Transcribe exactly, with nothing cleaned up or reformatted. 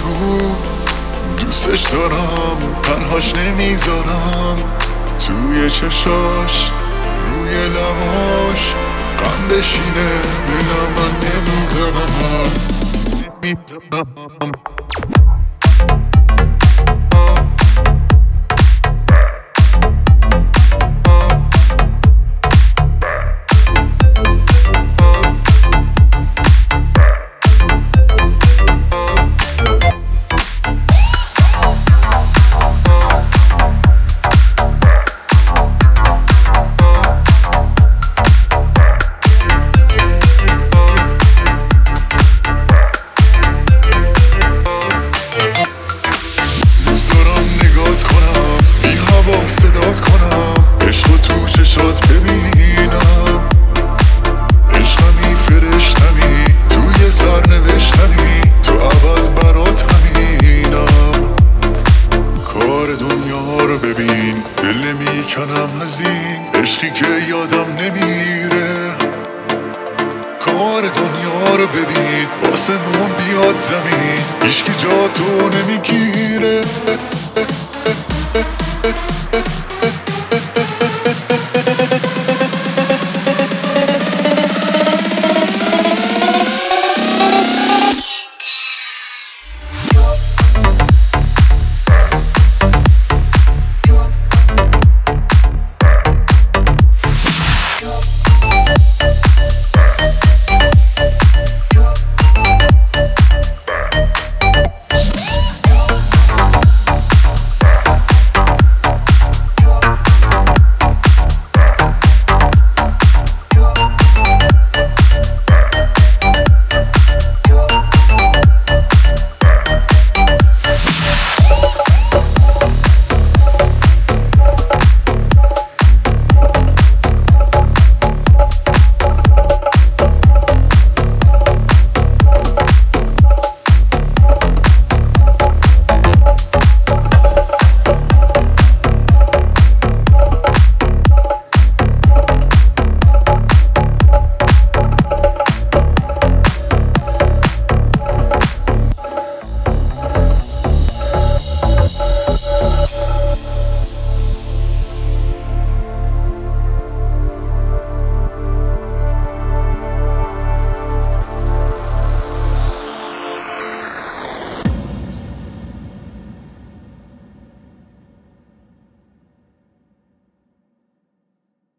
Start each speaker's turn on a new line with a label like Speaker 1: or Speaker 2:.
Speaker 1: بگو دوستش دارم، تنهاش نمیذارم. توی چشاش روی لباش غم بشینه، دلم من نمیدونم. صدات کنم، عشقو تو چشات ببینم. عشقمی فرشتمی، توی سر نوشتمی، تو عوض برات همینم. کار دنیا رو ببین، دل نمیکنم از این عشقی که یادم نمیره. کار دنیا رو ببین، آسمون بیاد زمین، هیچکی جا تو نمیگیره.